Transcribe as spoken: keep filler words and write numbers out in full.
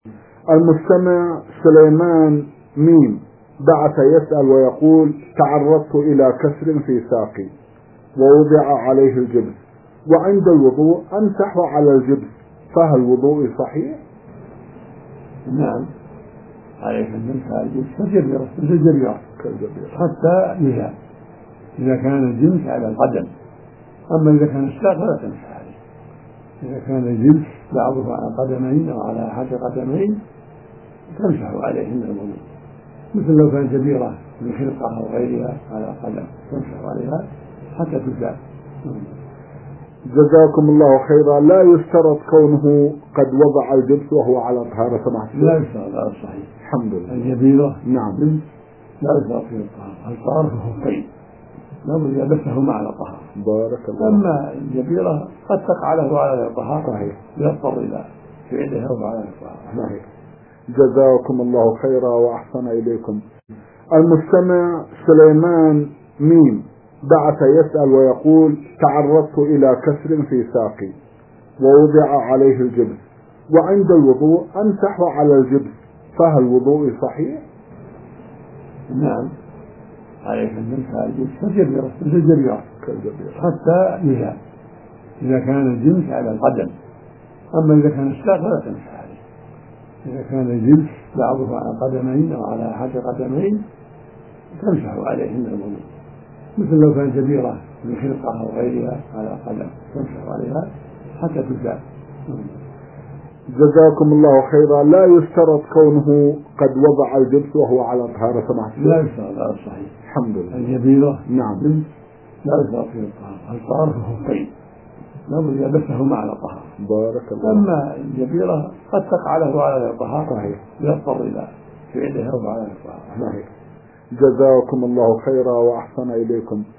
المستمع سليمان ميم بعث يسأل ويقول: تعرضت إلى كسر في ساقي ووضع عليه الجبس، وعند الوضوء أمسح على الجبس، فهل وضوئي صحيح؟ نعم، عليك أن تمسح على الجبس كالجبيرة كالجبيرة حتى يزال إذا كان الجبس على القدم. أما إذا كان الساق فلا تمسح عليه. إذا كان الجبس بعضه على قدمين أو على أحد قدمين تمسح عليه من الوضوء، مثل لو كان جبيرة من خلقة أو غيرها على قدم تمسح عليها حتى تزال. جزاكم الله خيرا. لا يشترط كونه قد وضع الجبس وهو على طهارة سماحة؟ لا يشترط، هذا الصحيح. الحمد لله. الجبيرة نعم لا يشترط فيه الطهارة، الطهارة في الخفين لابد يلبسهما على طهارة. بارك الله. أما الجبيرة قد تقع له على الطهارة، صحيح، يضطر إلى فعلها وعلى الطهارة. صحيح. جزاكم الله خيرا وأحسن إليكم. المستمع سليمان ميم بعث يسأل ويقول: تعرضت إلى كسر في ساقي ووضع عليه الجبس، وعند الوضوء أمسح على الجبس، فهل وضوئي صحيح؟ نعم، عليك أن تمسح على الجبس كالجبيرة كالجبيرة حتى يزال إذا كان الجبس على القدم. أما إذا كان الساق فلا تمسح عليه. إذا كان الجبس بعضه على قدمين أو على أحد قدمين تمسح عليه من الوضوء، مثل لو كان جبيرة من خلقة أو غيرها على قدم تمسح عليها حتى تزال. جزاكم الله خيرا. لا يشترط كونه قد وضع الجبس وهو على طهارة سماحة؟ لا يشترط، هذا الصحيح. الحمد لله. الجبيرة نعم لا يشترط فيه الطهارة، الطهارة في الخفين لابد يلبسهما على طهارة. بارك الله. أما الجبيرة قد تقع له على الطهارة، صحيح، يضطر إلى فعلها وعلى الطهارة. صحيح. جزاكم الله خيرا وأحسن إليكم.